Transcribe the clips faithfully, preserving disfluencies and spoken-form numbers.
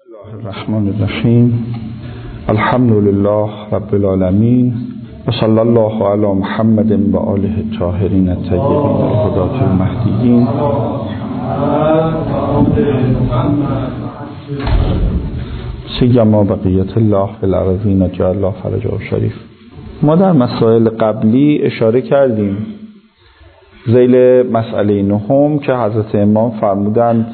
بسم الله الرحمن الرحیم. الحمد لله رب العالمین و صلی الله علی محمد و آله الطاهرین الطیبین الهداة المهدیین. سیما بقیت الله فی الارضین جعل الله فرجه شریف. ما در مسائل قبلی اشاره کردیم ذیل مسئله نهم که حضرت امام فرمودند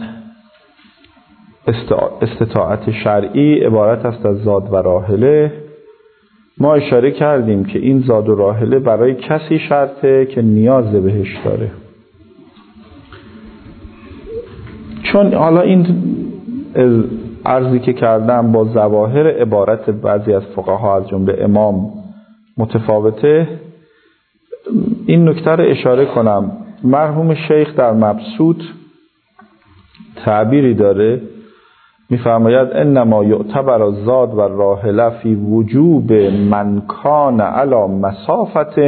استطاعت شرعی عبارت است از زاد و راحله. ما اشاره کردیم که این زاد و راحله برای کسی شرطه که نیاز بهش داره، چون حالا این عرضی که کردم با ظواهر عبارت بعضی از فقها از جمله امام متفاوته. این نکته رو اشاره کنم. مرحوم شیخ در مبسوط تعبیری داره، میفرماید انما یعتبر الزاد و الراحله فی وجوب من کان علی مسافت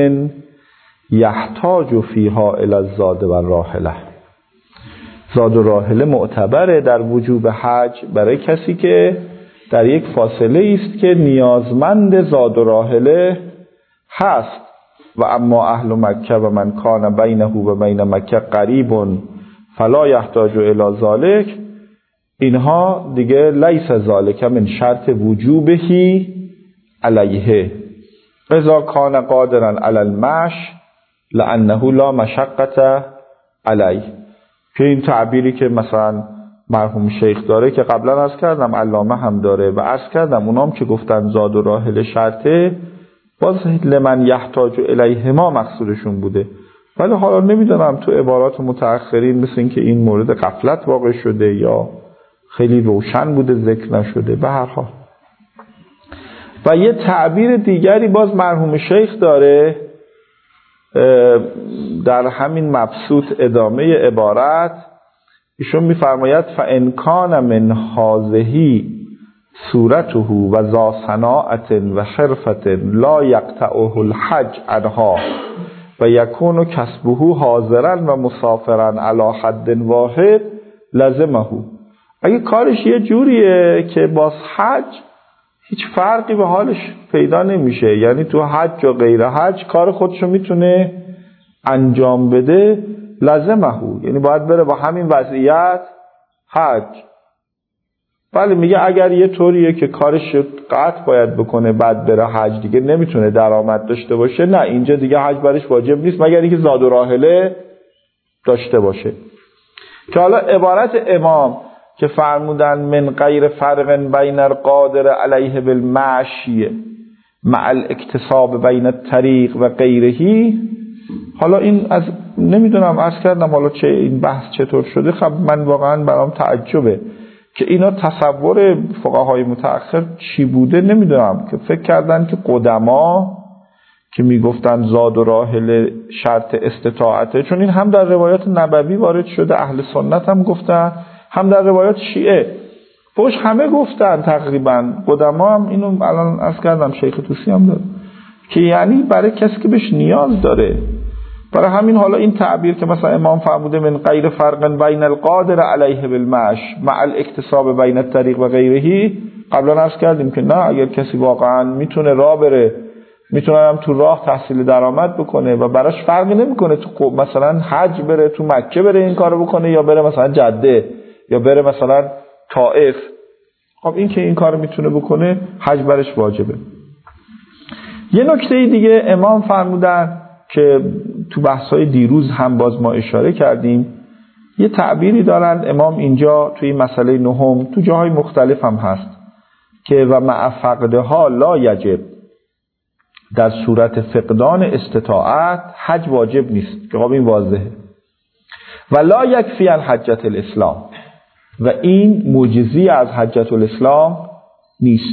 یحتاج فیها الی الزاد و الراحله. زاد و راحله معتبره در وجوب حج برای کسی که در یک فاصله است که نیازمند زاد و راحله هست. و اما اهل مکه و من کان بینه و بین مکه قریب فلا یحتاج الی ذلک، اینها دیگه لیس ذالک من شرط وجوبهی علیه اذا کان قادرا علی المش لانه لا مشقت علیه. که این تعبیری که مثلا مرحوم شیخ داره که قبلا عرض کردم علامه هم داره و عرض کردم اونام که گفتن زاد و راحله شرطه باز لمن یحتاج الیه ما مقصودشون بوده، ولی حالا نمیدونم تو عبارات متأخرین مثل این که این مورد غفلت واقع شده یا خیلی روشن بوده ذکر نشده. به هر حال و یه تعبیر دیگری باز مرحوم شیخ داره در همین مبسوط ادامه عبارت. ایشون میفرماید فان کان من هذه صورته و ذا صناعت و حرفت لا یقطعه الحج عنها و یکون کسبه حاضرا و مسافرا علی حد واحد لزمه. اگه کارش یه جوریه که باز حج هیچ فرقی به حالش پیدا نمیشه، یعنی تو حج و غیر حج کار خودشو میتونه انجام بده، لازمه، یعنی باید بره با همین وضعیت حج. ولی میگه اگر یه طوریه که کارش قطع باید بکنه بعد بره حج، دیگه نمیتونه درآمد داشته باشه، نه اینجا دیگه حج برش واجب نیست مگر اینکه زاد و راحله داشته باشه. که حالا عبارت امام که فرمودن من غیر فرق بین القادر علیه بالمشی مع الاکتساب بین الطریق و غیرهی، حالا این از نمیدونم عرض کردم حالا چه این بحث چطور شده. خب من واقعا برام تعجبه که اینا تصور فقهای متأخر چی بوده نمیدونم، که فکر کردن که قدما که میگفتن زاد و راحله شرط استطاعته، چون این هم در روایات نبوی وارد شده، اهل سنت هم گفتن، هم در روایات شیعه پوش همه گفتن تقریبا. قدما هم اینو الان عرض کردم شیخ طوسی هم داره که یعنی برای کسی که بهش نیاز داره. برای همین حالا این تعبیر که مثلا امام فرموده من غیر فرق بین القادر علیه بالمعش مع الاکتساب بین الطریق و غیرهی، قبلا عرض کردیم که نه، اگر کسی واقعا میتونه راه بره، میتونه هم تو راه تحصیل درآمد بکنه و براش فرقی نمیکنه تو مثلا حج بره، تو مکه بره این کارو بکنه، یا بره مثلا جده، یا بره مثلا طائف، خب این که این کارو میتونه بکنه حج برش واجبه. یه نکته دیگه امام فرمودن که تو بحث‌های دیروز هم باز ما اشاره کردیم، یه تعبیری دارن امام اینجا توی مسئله نهم، تو جاهای مختلف هم هست که و مع فقدها لا یجب، در صورت فقدان استطاعت حج واجب نیست، که خب این واضحه. و لا یکفی الحجة الاسلام، و این معجزی از حجة الاسلام نیست.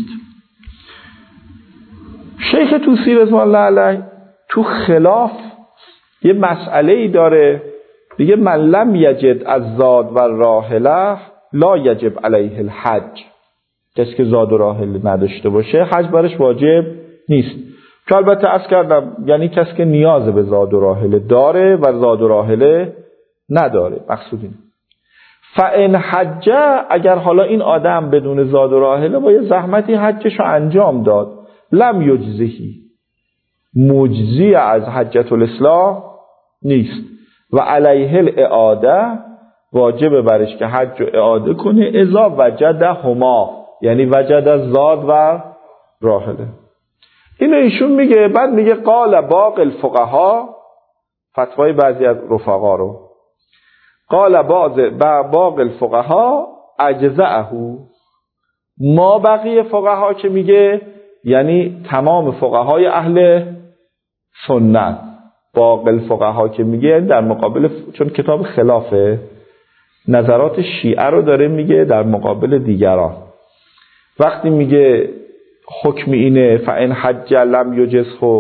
شیخ طوسی رضوان الله علیه تو خلاف یه مسئله ای داره، دیگه من لم یجد از زاد و راحله لا یجب علیه الحج، کسی که زاد و راحله نداشته باشه حج برش واجب نیست. که البته عرض کردم یعنی کسی که نیاز به زاد و راحله داره و زاد و راحله نداره، مقصود اینه. فان حج، اگر حالا این آدم بدون زاد و راحله با یه زحمتی حجشو انجام داد، لم یجزهی، مجزی از حجة الاسلام نیست، و علیه الاعاده، واجب برش که حج رو اعاده کنه، اذا وجد هما، یعنی وجد زاد و راحله. اینو ایشون میگه. بعد میگه قال باقی الفقها، فتوای بعضی از رفقا رو، قال باقی الفقها اجزعه، ما بقیه فقها که میگه یعنی تمام فقهای اهل سنت، باقی الفقها که میگه در مقابل، چون کتاب خلافه، نظرات شیعه رو داره میگه در مقابل دیگران. وقتی میگه حکم اینه فان حج لم یجزه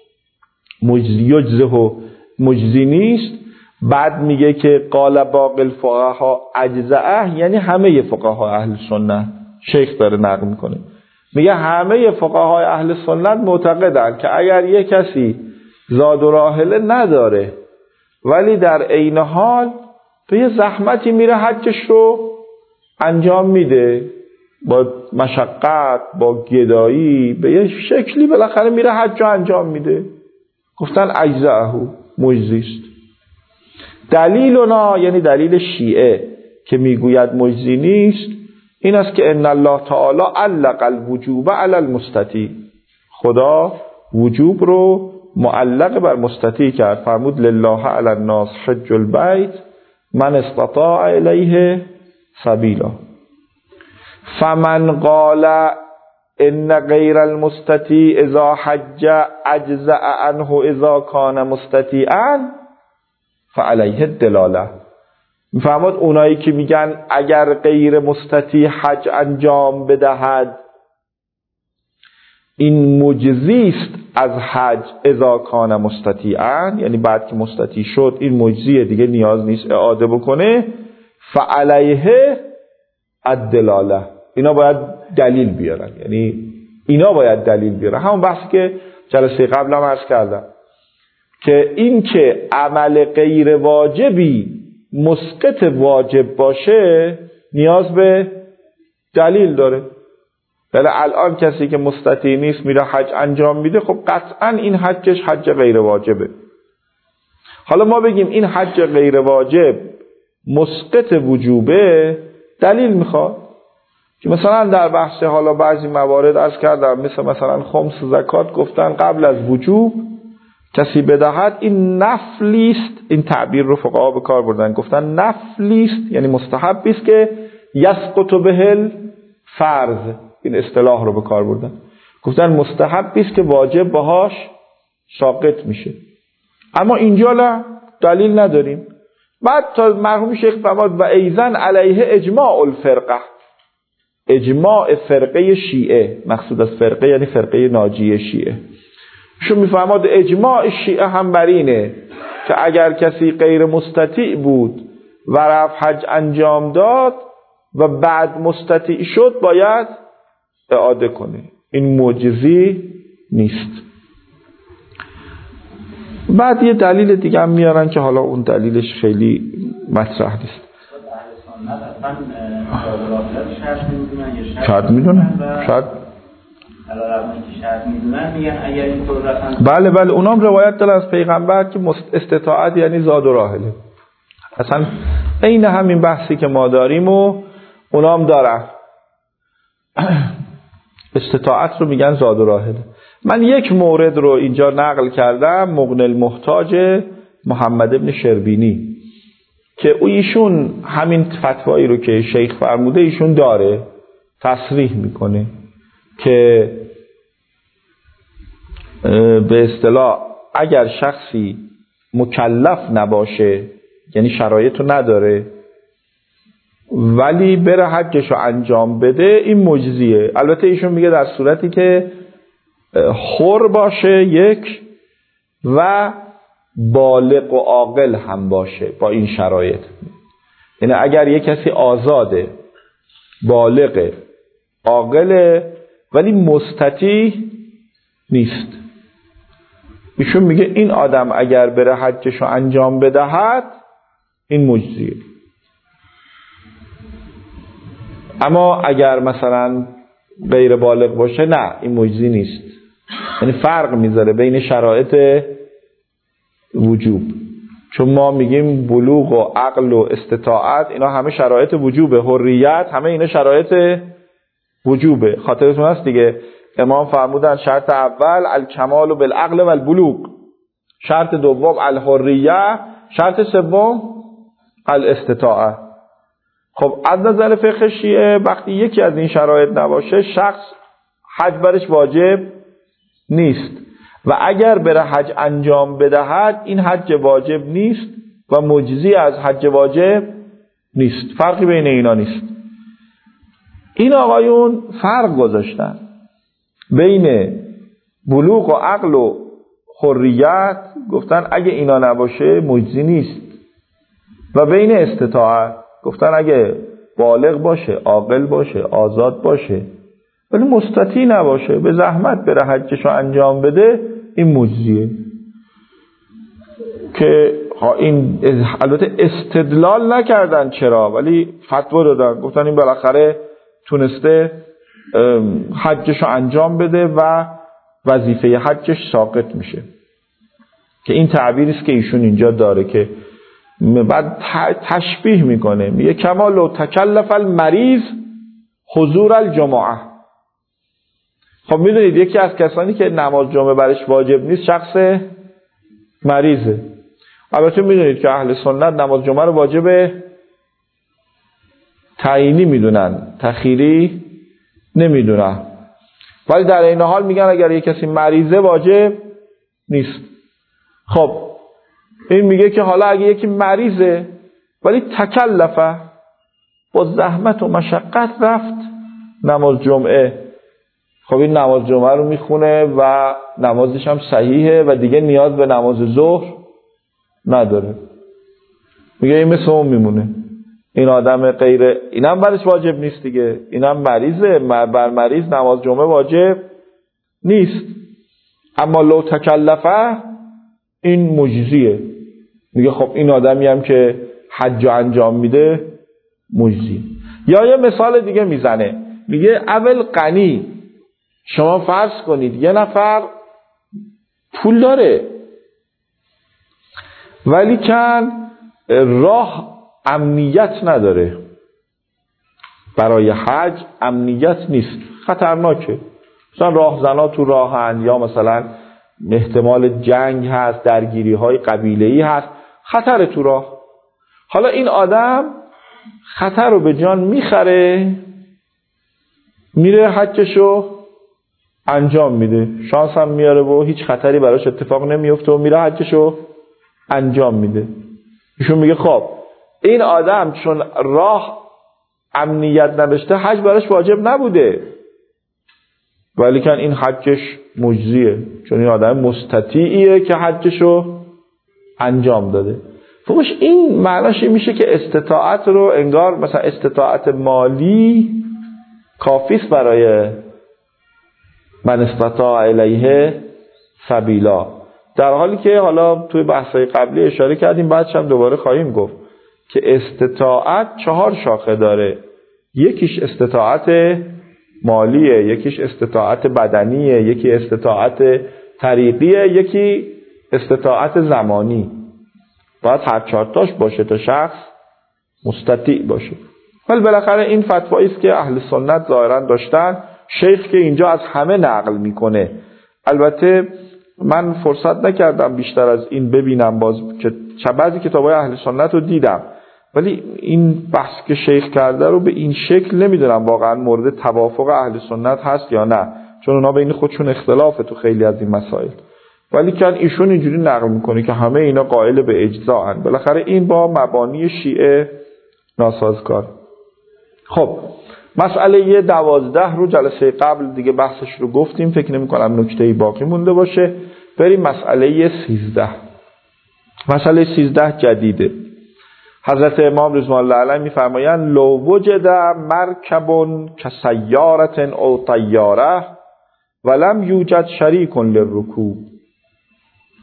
مجزه مجزی نیست، بعد میگه که قال باقی الفقها اجزعه، یعنی همه فقهای اهل سنت. شیخ داره نقل میکنه، میگه همه فقهای اهل سنت معتقدن که اگر یه کسی زاد و راحله نداره ولی در عین حال به یه زحمتی میره حجش رو انجام میده، با مشقت، با گدایی، به یه شکلی بالاخره میره حج رو انجام میده، گفتن اجزعه مجزیست. دلیلنا، یعنی دلیل شیعه که میگوید مجزی نیست، این است که ان الله تعالی علق الوجوب علی المستطیع، خدا وجوب رو معلق بر مستطیع کرد، فرمود لله علی الناس حج البیت من استطاع الیه سبیلا. فمن قال ان غیر المستطیع اذا حج اجزأ عنه اذا کان مستطیعا فعلیه الدلاله. میفرماد اونایی که میگن اگر غیر مستطیع حج انجام بدهد این مجزیست از حج اذا کان مستطیعا، یعنی بعد که مستطیع شد این مجزیه دیگه نیاز نیست اعاده بکنه، فعلیه الدلاله، اینا باید دلیل بیارن، یعنی اینا باید دلیل بیارن. همون بحثی که جلسه قبل هم عرض کردم که این که عمل غیر واجبی مسقط واجب باشه نیاز به دلیل داره. ولی الان کسی که مستطیع نیست میره حج انجام میده، خب قطعا این حجش حج غیر واجبه. حالا ما بگیم این حج غیر واجب مسقط وجوبه، دلیل میخواد که مثلا در بحث حالا بعضی موارد عرض کردم، مثل مثلا خمس زکات گفتن قبل از وجوب کسی بدهد این نفلیست، این تعبیر رو فقها به کار بردن، گفتن نفلیست یعنی مستحبی است که یسقط بهل فرض، این اصطلاح رو به کار بردن، گفتن مستحبی است که واجب باهاش ساقط میشه. اما اینجا لا دلیل نداریم. بعد تا مرحوم شیخ فرمود و ایزن علیه اجماع الفرقه، اجماع فرقه شیعه، مقصود از فرقه یعنی فرقه ناجیه شیعه، شو میفرماد اجماع شیعه هم بر اینه که اگر کسی غیر مستطیع بود و رفت حج انجام داد و بعد مستطیع شد باید اعاده کنه، این معجزی نیست. بعد یه دلیل دیگه هم میارن که حالا اون دلیلش خیلی مطرح نیست. شاید میدونن شاید بله بله اونام روایت دارن از پیغمبر که استطاعت یعنی زاد و راحله، اصلا این همین بحثی که ما داریم و اونام دارن، استطاعت رو میگن زاد و راحله. من یک مورد رو اینجا نقل کردم، مغنی المحتاج محمد ابن شربینی، که ایشون همین فتوایی رو که شیخ فرموده ایشون داره، تصریح میکنه که به اصطلاح اگر شخصی مکلف نباشه، یعنی شرایط رو نداره ولی بره حجش رو انجام بده، این مجزیه. البته ایشون میگه در صورتی که حر باشه یک و بالغ و عاقل هم باشه با این شرایط، یعنی اگر یک کسی آزاده، بالغ، عاقل ولی مستطیع نیست، ایشون میگه این آدم اگر بره حجش رو انجام بدهد این مجزیه. اما اگر مثلا غیر بالغ باشه نه، این مجزی نیست. یعنی فرق میذاره بین شرایط وجوب، چون ما میگیم بلوغ و عقل و استطاعت اینا همه شرایط وجوبه، حریت همه اینا شرایط وجوبه. خاطرتون هست دیگه امام فرمودن شرط اول الکمال بالعقل و البلوغ، شرط دوم الحریه، شرط سوم الاستطاعه. خب از نظر فقه شیعه وقتی یکی از این شرایط نباشه شخص حج برش واجب نیست و اگر بره حج انجام بدهد این حج واجب نیست و مجزی از حج واجب نیست. فرقی بین اینا نیست. این آقایون فرق گذاشتن بین بلوغ و عقل و حریت، گفتن اگه اینا نباشه مجزی نیست، و بین استطاعت گفتن اگه بالغ باشه، عاقل باشه، آزاد باشه ولی مستطیع نباشه، به زحمت بره حجشو انجام بده، این مجزیه. که این البته استدلال نکردن چرا، ولی فتوا دادن، گفتن این بالاخره تونسته حجشو انجام بده و وظیفه حجش ساقط میشه. که این تعبیری است که ایشون اینجا داره که بعد تشبیه میکنه، میگه کما لو تکلف المریض حضور الجمعه. خب میدونید یکی از کسانی که نماز جمعه برش واجب نیست شخص مریضه. البته میدونید که اهل سنت نماز جمعه رو واجب تعیینی میدونن، تخیری نمیدونن، ولی در این حال میگن اگر یک کسی مریضه واجب نیست. خب این میگه که حالا اگه یکی مریضه ولی تکلفه، با زحمت و مشقت رفت نماز جمعه، خب این نماز جمعه رو میخونه و نمازش هم صحیحه و دیگه نیاز به نماز ظهر نداره. میگه این مثل اون میمونه، این آدم غیر اینم برش واجب نیست دیگه، اینم مریضه، بر مریض نماز جمعه واجب نیست. اما لو تکلفه این مجزیه. میگه خب این آدمی هم که حج انجام میده مجزی. یا یه مثال دیگه میزنه، میگه اول غنی، شما فرض کنید یه نفر پول داره ولی کن راه امنیت نداره، برای حج امنیت نیست، خطرناکه، مثلا راهزنا تو راهن یا مثلا احتمال جنگ هست، درگیری های قبیله‌ای هست، خطر تو راه. حالا این آدم خطر رو به جان میخره، میره حجشو انجام میده، شانس هم میاره و هیچ خطری براش اتفاق نمیفته و میره حجشو انجام میده. ایشون میگه خب این آدم چون راه امنیت نداشته حج براش واجب نبوده، ولی کن این حجش مجزیه چون این آدم مستطیعیه که حجشو انجام داده. فهمش این معناش میشه که استطاعت رو انگار مثلا استطاعت مالی کافیست برای من استطاع الیه سبیلا، در حالی که حالا توی بحث‌های قبلی اشاره کردیم، بعدش هم دوباره خواهیم گفت که استطاعت چهار شاخه داره، یکیش استطاعت مالیه، یکیش استطاعت بدنیه، یکی استطاعت طریقیه، یکی استطاعت زمانی. باید هر چهارتاش باشه تا شخص مستطیع باشه. ولی بالاخره این فتوایی است که اهل سنت ظاهرا داشتن. شیخ که اینجا از همه نقل میکنه، البته من فرصت نکردم بیشتر از این ببینم، باز که بعضی کتابای اهل سنت رو دیدم ولی این بحث که شیخ کرده رو به این شکل نمیدونم واقعا مورد توافق اهل سنت هست یا نه، چون اونا بین خودشون اختلافه تو خیلی از این مسائل، ولی که ایشون اینجوری نقل میکنه که همه اینا قائل به اجزاء ان. بالاخره این با مبانی شیعه ناسازگار. خب مسئله دوازده رو جلسه قبل دیگه بحثش رو گفتیم، فکر نمی کنم نکته‌ای باقی مونده باشه. بریم مسئله سیزده. مسئله سیزده جدیده. حضرت امام رضوان الله علیه میفرمایند لو وجد مرکب کسیارة او طیاره ولم یوجد شریک للرکوب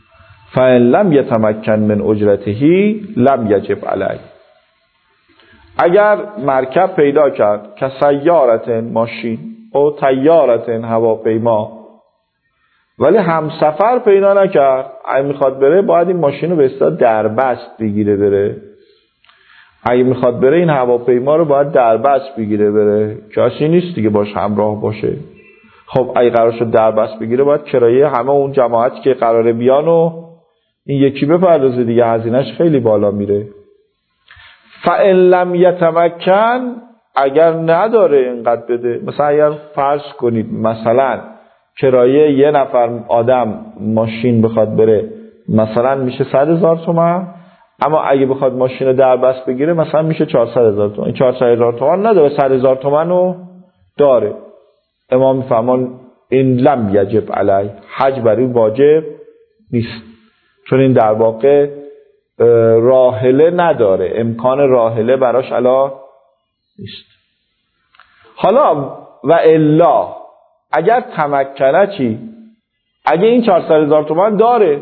فإن لم یتمکن من اجرته لم یجب علیه. اگر مرکب پیدا کرد که سیارتن ماشین او تیارتن هواپیما، ولی همسفر پیدا نکرد، اگه میخواد بره باید این ماشین رو به اصطلاح دربست بگیره بره، اگه میخواد بره این هواپیما رو باید دربست بگیره بره، کسی نیست دیگه باش همراه باشه. خب اگه قرار شد دربست بگیره باید کرایه همه اون جماعتی که قراره بیان و این یکی بپردازه دیگه، هزینه‌اش خیلی بالا میره. فَإِن لَمْ يَتَمَكَّنْ، اگر نداره اینقدر بده، مثلا اگر فرض کنید مثلا کرایه یه نفر آدم ماشین بخواد بره مثلا میشه صد هزار تومان، اما اگه بخواد ماشین رو دربست بگیره مثلا میشه چهارصد هزار تومان. این چهارصد هزار تومان نداره، صد هزار تومان رو داره. امام میفرمان این لم یجب علی، حج برای واجب نیست، چون این در واقع راحله نداره، امکان راحله براش علا نیست. حالا و الا اگر تمکنه چی؟ اگه این چهارصد هزار تومان داره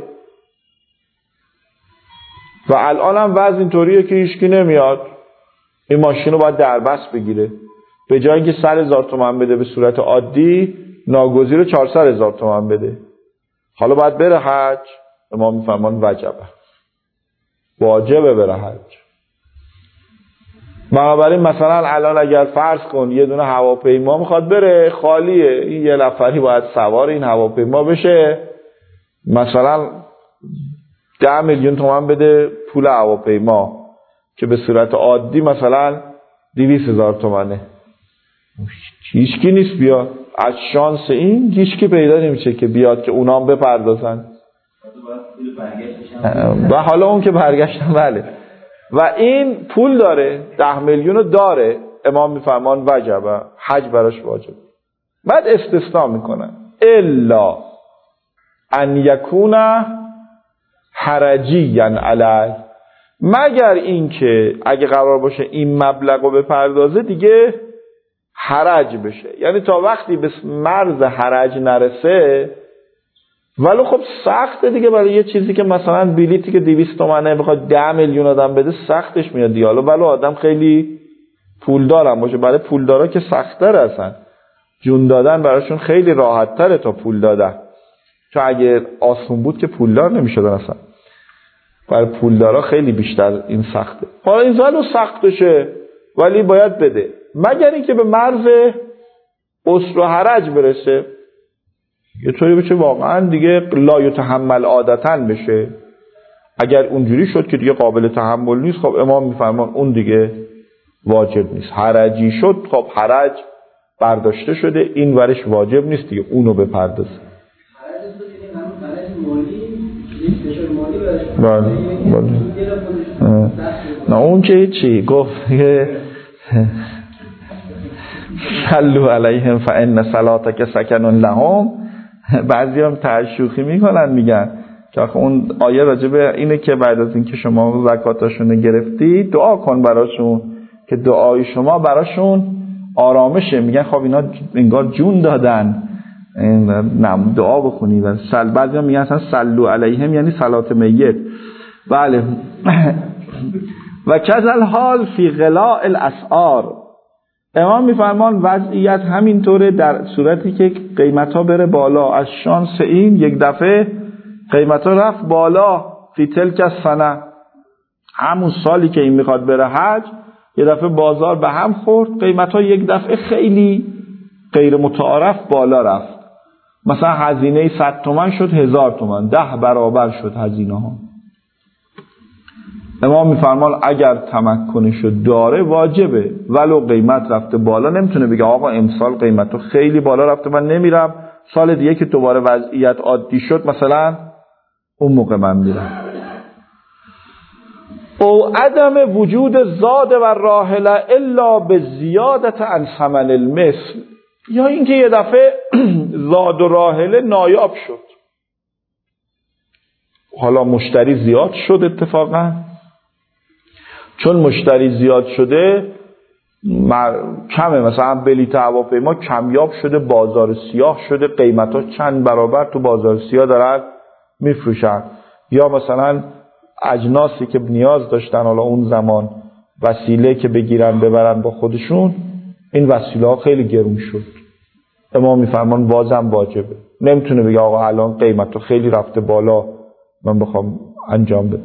و الان هم وضع اینطوریه که هیچکی نمیاد، این ماشین رو باید دربست بگیره، به جای اینکه صد هزار تومان بده به صورت عادی ناگزیر چهارصد هزار تومان بده، حالا باید بره حج. امام میفرمان وجبه، واجبه بره حج. بنابراین مثلا الان اگر فرض کن یه دونه هواپیما میخواد بره خالیه، این یه نفری باید سوار این هواپیما بشه، مثلا ده میلیون تومان بده پول هواپیما که به صورت عادی مثلا دویست هزار تومنه، هیچکی نیست بیاد. از شانس این هیچکی پیدا نمیشه که بیاد که اونام بپردازن و حالا اون که برگشتن بله و این پول داره، ده میلیون داره، امام میفرمان وجبه، حج براش واجب. بعد استثناء میکنن الا ان یکون حرجیا علی، مگر این که اگه قرار باشه این مبلغ رو بپردازه دیگه حرج بشه، یعنی تا وقتی به مرز حرج نرسه. ولی خب سخته دیگه برای یه چیزی که مثلا بلیتی که دویست تومنه بخواد ده میلیون آدم بده سختش میاد دیگه. حالا ولی آدم خیلی پولدار هم باشه، برای پولدارا که سخت‌تره، اصلا جون دادن براشون خیلی راحت تره تا پول دادن، چون اگه آسون بود که پولدار نمیشدن اصلا، برای پولدارا خیلی بیشتر این سخته. حالا این زالو سخت بشه ولی باید بده، مگر اینکه به مرز اسر و حرج برسه، یه طوری بشه واقعا دیگه لا یتحمل عادتاً بشه. اگر اونجوری شد که دیگه قابل تحمل نیست، خب امام میفرمان اون دیگه واجب نیست. حرجی شد، خب حرج برداشته شده، این ورش واجب نیست دیگه اونو بپردازه. بله بله. نه اون که چی گفت صلو علیهم فان صلاتک سکن لهم. بعضی هم تعشوخی میکنن میگن که آخه اون آیه راجبه اینه که بعد از اینکه شما زکاتاشون گرفتی دعا کن براشون که دعای شما براشون آرامشه. میگن خب اینا انگار جون دادن، نه دعا بخونی. و سل بعضی هم میگن اصلا صلو علیهم یعنی صلات میت. بله. و کذل حال فی غلاء الاسعار، امام میفرمان وضعیت همینطوره در صورتی که قیمتا بره بالا. از شانس این یک دفعه قیمتا رفت بالا فی تلک السنه، همون سالی که این میخواد بره حج یه دفعه بازار به هم خورد، قیمتا یک دفعه خیلی غیر متعارف بالا رفت، مثلا هزینه صد تومن شد هزار تومن، ده برابر شد هزینه ها. امام میفرمان اگر تمکنشو داره واجبه، ولو قیمت رفته بالا نمیتونه بگه آقا امسال قیمتو خیلی بالا رفته من نمیرم، سال دیگه که دوباره وضعیت عادی شد مثلا اون موقع من میرم. او عدم وجود زاد و راحله الا به زیادت عن ثمن المثل، یا اینکه یه دفعه زاد و راحله نایاب شد، حالا مشتری زیاد شد اتفاقا، چون مشتری زیاد شده کمه، مثلا بلیط هواپیما کمیاب شده، بازار سیاه شده، قیمتا چند برابر تو بازار سیاه دارن میفروشن، یا مثلا اجناسی که نیاز داشتن حالا اون زمان وسیله که بگیرن ببرن با خودشون، این وسیله ها خیلی گرون شد. امام میفرمان بازم واجبه. نمیتونه بگه آقا الان قیمت خیلی رفته بالا من بخوام انجام بدم.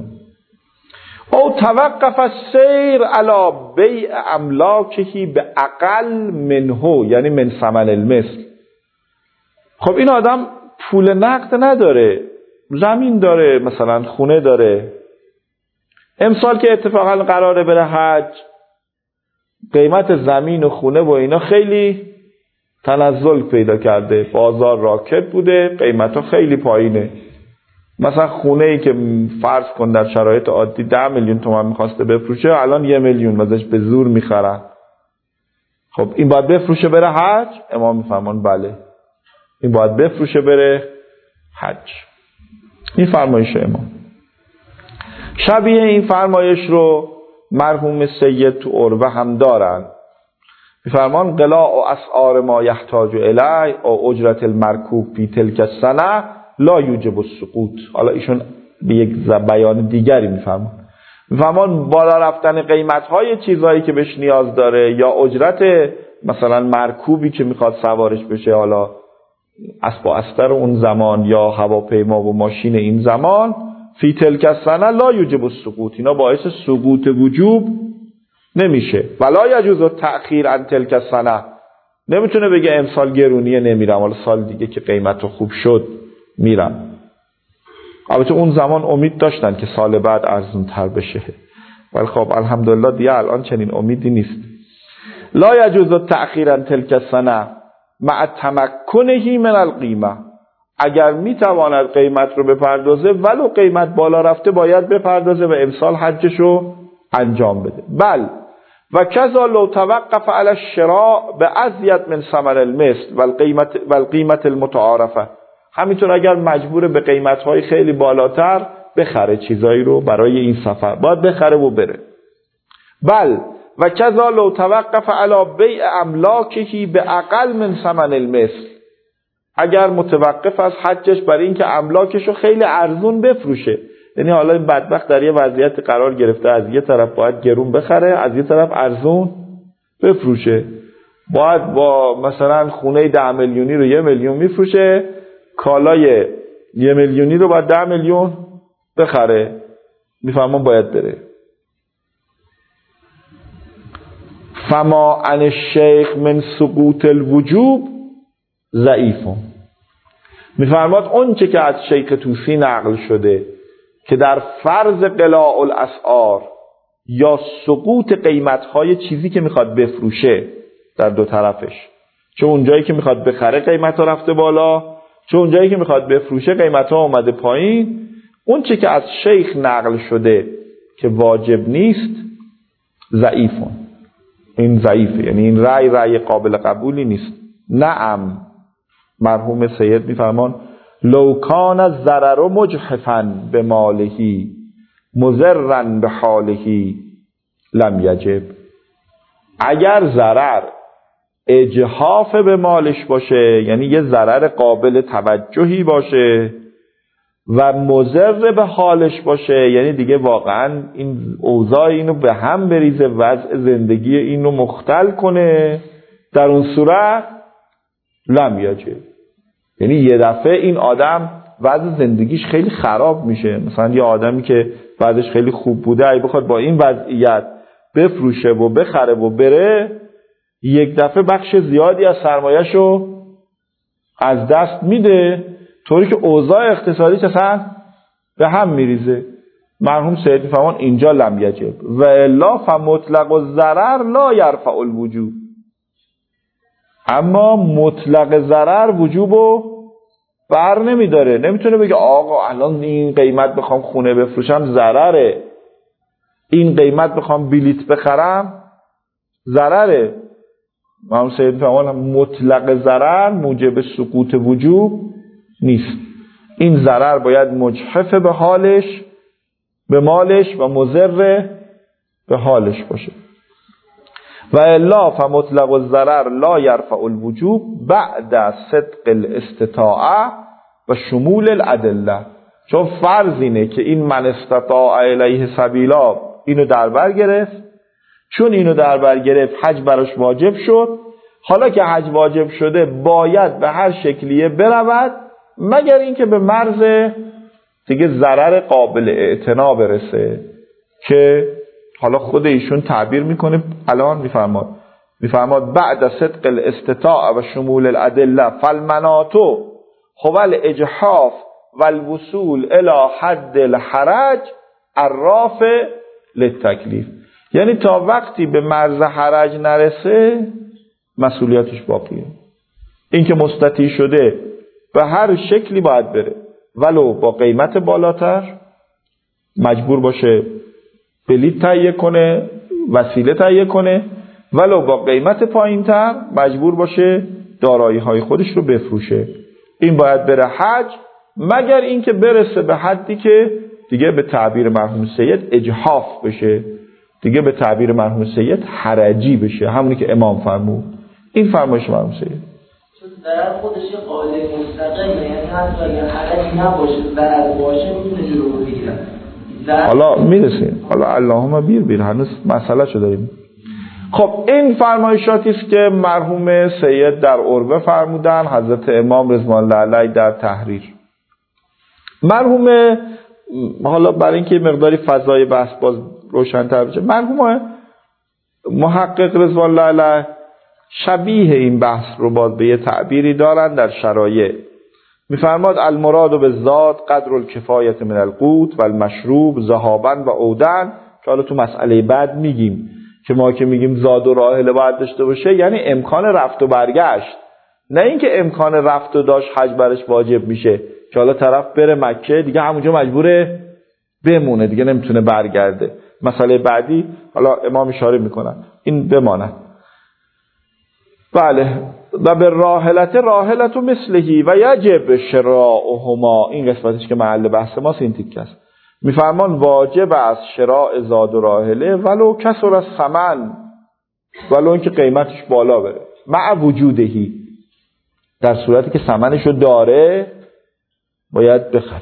او توقف السیر علی بیع املاکه به اقل منه، یعنی من ثمن المثل. خب این آدم پول نقد نداره، زمین داره، مثلا خونه داره. امسال که اتفاقا قراره بره حج، قیمت زمین و خونه و اینا خیلی تنزل پیدا کرده، بازار راکد بوده، قیمت ها خیلی پایینه. مثلا خونه ای که فرض کن در شرایط عادی ده میلیون تومان میخواسته بفروشه، الان یه میلیون ازش به زور میخرن. خب این باید بفروشه بره حج؟ امام میفرمان بله، این باید بفروشه بره حج. این فرمایش امام. شبیه این فرمایش رو مرحوم سید تو عروه هم دارن. میفرمان قلاع و اسعار ما یحتاج الی او اجرت المرکوب فی تلک السنه لا یوجب السقوط. حالا ایشون به یک بیان دیگری میفرمان میفرمان بالا رفتن قیمت‌های چیزهایی که بهش نیاز داره یا اجرت مثلا مرکوبی که میخواد سوارش بشه، حالا اسب و استر اون زمان یا هواپیما و ماشین این زمان، فی تلک السنه لا یوجب السقوط، اینا باعث سقوط وجوب نمیشه. ولا یجوز التأخیر عن تلک السنه، نمیتونه بگه امسال گرونیه نمیرم، حالا سال دیگه که قیمت خوب شد میرم. البته اون زمان امید داشتن که سال بعد ارزون تر بشه، ولی خب الحمدلله دیگه الان چنین امیدی نیست. لا یجوز التأخیر عن تلک السنه مع تمکنه من القیمه، اگر میتواند قیمت رو بپردازه ولو قیمت بالا رفته باید بپردازه و امسال حجشو انجام بده. بل و کذا لو توقف علی الشراء بازید من ثمن المثل والقیمت والقیمت المتعارفه، همینطور اگر مجبور به قیمت‌های خیلی بالاتر بخره چیزایی رو برای این سفر، باید بخره و بره. بل و کذا لو توقف علی بیع املاکه باقل من ثمن المثل، اگر متوقف از حجش برای اینکه املاکشو خیلی ارزون بفروشه، یعنی حالا این بدبخت در یه وضعیت قرار گرفته، از یه طرف باید گرون بخره، از یه طرف ارزون بفروشه، باید با مثلا خونه ده میلیونی رو یه میلیون میفروشه، کالای یه میلیونی رو باید ده میلیون بخره، میفهمون باید بره. فما عن الشیخ من سقوط الوجوب ضعیفون. میفرماد اون چه که از شیخ طوسی نقل شده که در فرض قلاع الاسعار یا سقوط قیمتهای چیزی که میخواد بفروشه در دو طرفش، چون اونجایی که میخواد بخره قیمت ها رفته بالا، چون اونجایی که میخواد بفروشه قیمت ها اومده پایین، اون چه که از شیخ نقل شده که واجب نیست ضعیفون، این ضعیفه، یعنی این رأی رأی قابل قبولی نیست. نعم، مرحوم سید میفرمان لو کان الضرر مجحفا به مالهی مضرا به حالهی لم یجب، اگر ضرر اجحاف به مالش باشه، یعنی یه ضرر قابل توجهی باشه و مضر به حالش باشه، یعنی دیگه واقعا این اوضاع اینو به هم بریزه، وضع زندگی اینو مختل کنه، در اون صورت لم یجب، یعنی یه دفعه این آدم وضع زندگیش خیلی خراب میشه. مثلا یه آدمی که وضعش خیلی خوب بوده اگه بخواد با این وضعیت بفروشه و بخره و بره، یک دفعه بخش زیادی از سرمایه‌شو از دست میده، طوری که اوضاع اقتصادیش اصلا به هم میریزه. مرحوم سید میفهمان اینجا لم یجب و الا فمطلق الضرر لا یرفع الوجوب، اما مطلق ضرر وجوبو بر نمیداره. نمیتونه بگه آقا الان این قیمت بخوام خونه بفروشم ضرره، این قیمت بخوام بلیت بخرم ضرره. مرحوم سید میفهمان مطلق ضرر موجب سقوط وجوب نیست، این ضرر باید مجحف به حالش به مالش و مضر به حالش باشه. و الا فمطلق الضرر لا یرفع الوجوب بعد صدق الاستطاعه و شمول الادله، چون فرض اینه که این من استطاع الیه سبیلا اینو در بر گرفت چون اینو در بر گرفت حج براش واجب شد. حالا که حج واجب شده باید به هر شکلیه برود مگر اینکه به مرز دیگه ضرر قابل اعتنا برسه که حالا خود ایشون تعبیر میکنه. الان میفرماد میفرماد بعد صدق الاستطاع و شمول الادله فالمناطو هو الاجحاف والوصول الى حد الحرج الرافع للتکلیف. یعنی تا وقتی به مرز حرج نرسه مسئولیتش باقیه. این که مستطیع شده به هر شکلی باید بره، ولو با قیمت بالاتر مجبور باشه بلیط تهیه کنه، وسیله تهیه کنه، ولو با قیمت پایینتر مجبور باشه دارایی های خودش رو بفروشه. این باید بره حج مگر اینکه برسه به حدی که دیگه به تعبیر مرحوم سید اجحاف بشه، دیگه به تعبیر مرحوم سید حرجی بشه، همونی که امام فرمود. این فرمایش مرحوم سید چون ضرر خودش یه قاعده مستقله، یعنی حتی اگر حرج نباشه ضرر باشه میتونه جلو بگیره. حالا میرسیم، حالا اللهم بیر بیر هنوز مسئله شو داریم. خب این فرمایشاتی است که مرحوم سید در عربه فرمودن، حضرت امام رضوان الله علیه در تحریر. مرحوم، حالا برای اینکه مقداری فضای بحث باز روشن‌تر بشه، مرحوم محقق رضوان الله علیه شبیه این بحث رو باز به یه تعبیری دارن در شرایع. میفرماد المراد بالذات قدر الکفایت من القوت و المشروب ذهابا و عودن، که حالا تو مسئله بعد میگیم که ما که میگیم زاد و راحله باید داشته باشه یعنی امکان رفت و برگشت، نه اینکه امکان رفت و داشت حج برش واجب میشه که حالا طرف بره مکه دیگه همونجا مجبوره بمونه دیگه نمیتونه برگرده. مسئله بعدی حالا امام اشاره میکنن این بماند. بله و به راحلت راحلت و مثلهی و یجب شراؤهما، این قسمتش که محل بحث ما این تیکه است. میفرمان واجب از شراء زاد و راحله ولو کسر از ثمن، ولو اینکه قیمتش بالا بره، مع وجودهی، در صورتی که ثمنشو داره باید بخره.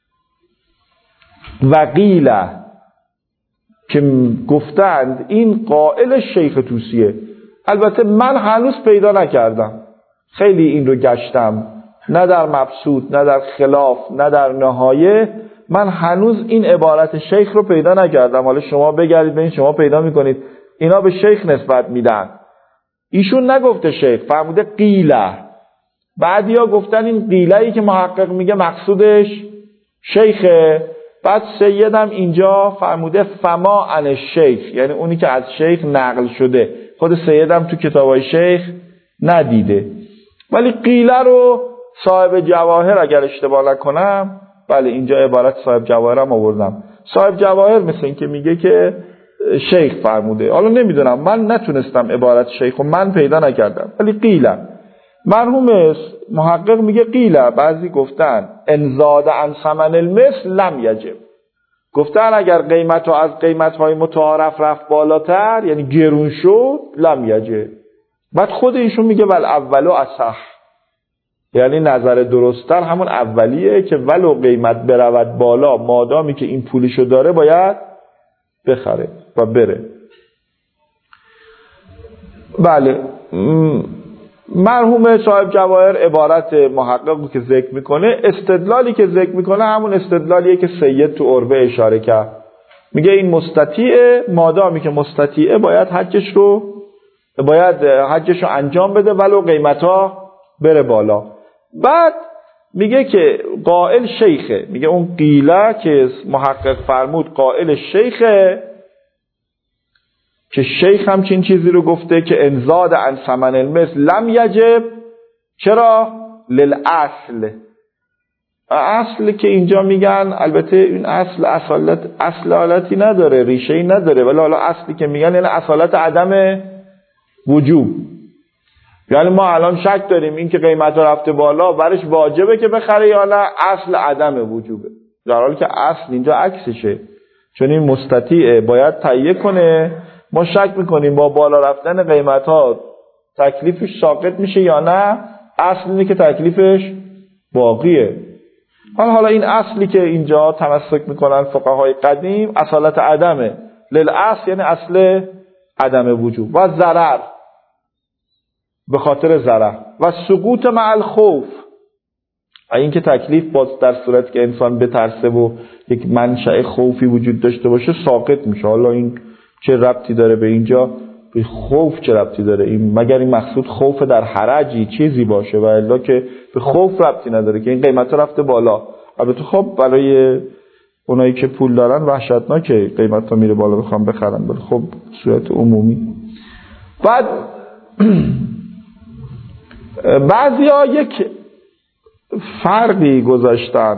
و قیله که گفتند این قائل شیخ توسیه، البته من هنوز پیدا نکردم، خیلی این رو گشتم، نه در مبسوط نه در خلاف نه در نهایه، من هنوز این عبارت شیخ رو پیدا نکردم. حالا شما بگردید ببین شما پیدا میکنید. اینا به شیخ نسبت میدن، ایشون نگفته شیخ، فرموده قیله. بعدیا گفتن این قیله‌ای که محقق میگه مقصودش شیخه. بعد سیدم اینجا فرموده فما عن شیخ، یعنی اونی که از شیخ نقل شده. خود سیدم تو کتابای شیخ ندیده، ولی قیله رو صاحب جواهر اگر اشتباه نکنم، بله اینجا عبارت صاحب جواهرم آوردم، صاحب جواهر مثل این که میگه که شیخ فرموده. حالا نمیدونم، من نتونستم عبارت شیخ و من پیدا نکردم، ولی قیله. مرحوم محقق میگه قیله، بعضی گفتن انزاد عن ثمن المثل لم یجب، گفتن اگر قیمت ها از قیمت های متعارف رفت بالاتر یعنی گرون شد لم یجب. بعد خود ایشون میگه ول اولو اصح، یعنی نظر درست‌تر همون اولیه که ولو قیمت برود بالا مادامی که این پولشو داره باید بخره و بره. بله مرحوم صاحب جواهر عبارت محقق که ذکر میکنه، استدلالی که ذکر میکنه همون استدلالیه که سید تو عربه اشاره کرد. میگه این مستطیعه، مادامی که مستطیعه باید حجش رو باید حجش رو انجام بده ولو قیمتا بره بالا. بعد میگه که قائل شیخه، میگه اون قیله که محقق فرمود قائل شیخه، که شیخ همچین چیزی رو گفته که انزاد عن ثمن المثل لم یجب. چرا؟ للاصل، اصل که اینجا میگن، البته این اصل اصالت اصالتی نداره، ریشه‌ای نداره، ولی حالا اصلی که میگن یعنی اصالت عدم وجوب. یعنی ما الان شک داریم این که قیمت رفته بالا برش واجبه که بخره یا نه، اصل عدم وجوبه، در حالی که اصل اینجا عکسشه، چون این مستطیعه باید تهیه کنه. ما شک میکنیم با بالا رفتن قیمت ها تکلیفش ساقط میشه یا نه، اصل اینه که تکلیفش باقیه. حالا حالا این اصلی که اینجا تمسک میکنن فقهای قدیم اصالت عدمه، للاصل یعنی اصل عدم وجود و ضرر به خاطر ضرر و سقوط مع الخوف. این که تکلیف باز در صورت که انسان بترسه و یک منشأ خوفی وجود داشته باشه ساقط میشه. حالا این چه ربطی داره به اینجا؟ به خوف چه ربطی داره؟ این مگر این مقصود خوف در حرجی چیزی باشه و الا که به خوف ربطی نداره که این قیمت رفته بالا. البته خب برای اونایی که پول دارن وحشتناکه قیمت ها میره بالا بخوام بخرن، ولی خب صورت عمومی. بعد بعضیا یک فرقی گذاشتن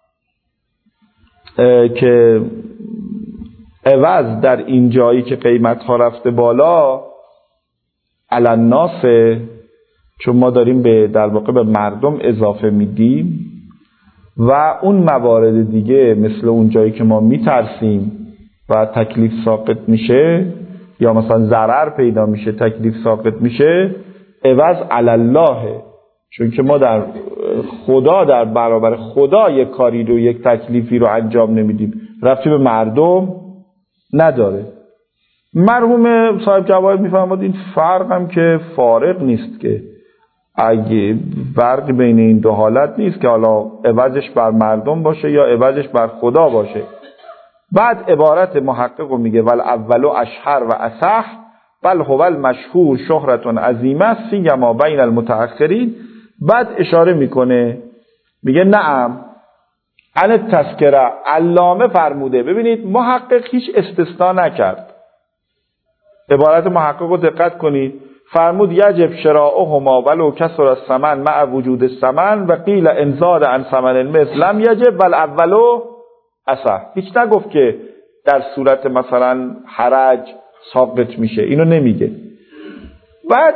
که عوض در این جایی که قیمت ها رفته بالا علی الناس، چون ما داریم به در واقع به مردم اضافه میدیم و اون موارد دیگه مثل اون جایی که ما میترسیم و تکلیف ساقط میشه یا مثلا ضرر پیدا میشه تکلیف ساقط میشه، عوض علی الله، چون که ما در خدا در برابر خدا یک کاری رو یک تکلیفی رو انجام نمیدیم، ربطی به مردم نداره. مرحوم صاحب جواهر میفرماد این فرق هم که فارق نیست، که اگه فرق بین این دو حالت نیست که حالا عوضش بر مردم باشه یا عوضش بر خدا باشه. بعد عبارت محقق میگه ول اولو اشهر و اصح بل هو المشهور شهرت عظیمه سیما بین المتأخرین. بعد اشاره میکنه میگه نعم عن التذکره، علامه فرموده. ببینید محقق هیچ استثناء نکرد. عبارت محقق رو دقت کنید، فرمود یجب شراؤهما ولو کسر الثمن مع وجود الثمن و قیل ان زاد عن ثمن المثل لم یجب بل اولو اصح. هیچ نگفت که در صورت مثلا حرج ساقط میشه، اینو نمیگه. بعد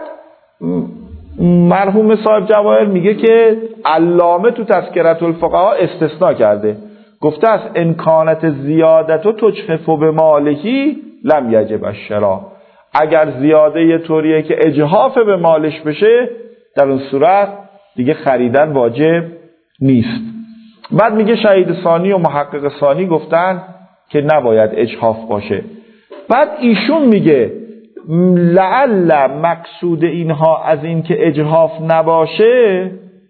مرحوم صاحب جواهر میگه که علامه تو تذکرة الفقها استثناء کرده، گفته است امکانت زیادت و تجحف به مالکی لم یجب الشراء، اگر زیاده یه طوریه که اجحاف به مالش بشه در اون صورت دیگه خریدن واجب نیست. بعد میگه شهید ثانی و محقق ثانی گفتن که نباید اجحاف باشه. بعد ایشون میگه لعل مقصود اینها از این که اجحاف نباشه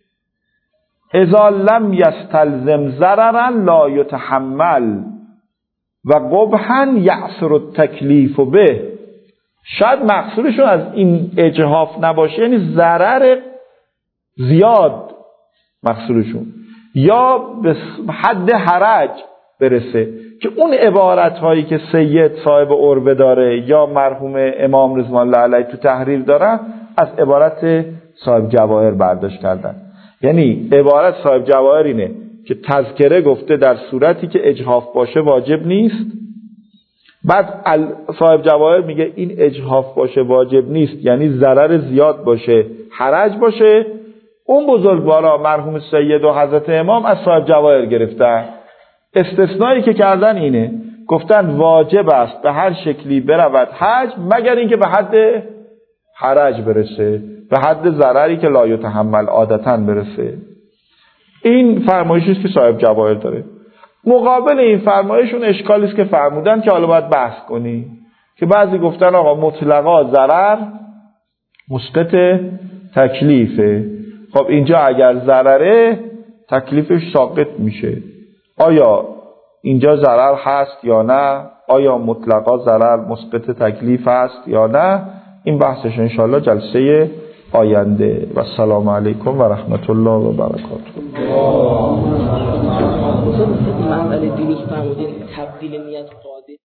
اذا لم یستلزم ضررا لا یتحمل و قبحا یعسر التکلیف به. شاید مقصودشون از این اجحاف نباشه یعنی ضرر زیاد مقصودشون، یا به حد حرج برسه، که اون عبارت هایی که سید صاحب عربه داره یا مرحوم امام رضوان الله علیه تو تحریر دارن از عبارت صاحب جواهر برداشت کردن. یعنی عبارت صاحب جواهر اینه که تذکره گفته در صورتی که اجحاف باشه واجب نیست. بعد صاحب جواهر میگه این اجحاف باشه واجب نیست یعنی ضرر زیاد باشه حرج باشه. اون بزرگوارا مرحوم سید و حضرت امام از صاحب جواهر گرفتن. استثنایی که کردن اینه، گفتن واجب است به هر شکلی برود حج مگر اینکه به حد حرج برسه، به حد ضرری که لا یتحمل عادتاً برسه. این فرمایشی است که صاحب جواهر داره. مقابل این فرمایشون اشکالی است که فرمودن که حالا باید بحث کنی، که بعضی گفتن آقا مطلقا ضرر مسقط تکلیفه. خب اینجا اگر ضرره تکلیفش ساقط میشه. آیا اینجا ضرر هست یا نه؟ آیا مطلقا ضرر مسقط تکلیف هست یا نه؟ این بحثش انشاءالله جلسه آینده. و السلام علیکم و رحمت الله و برکاته. مسئله دینی که فرمودین تبدیل نیت قاضی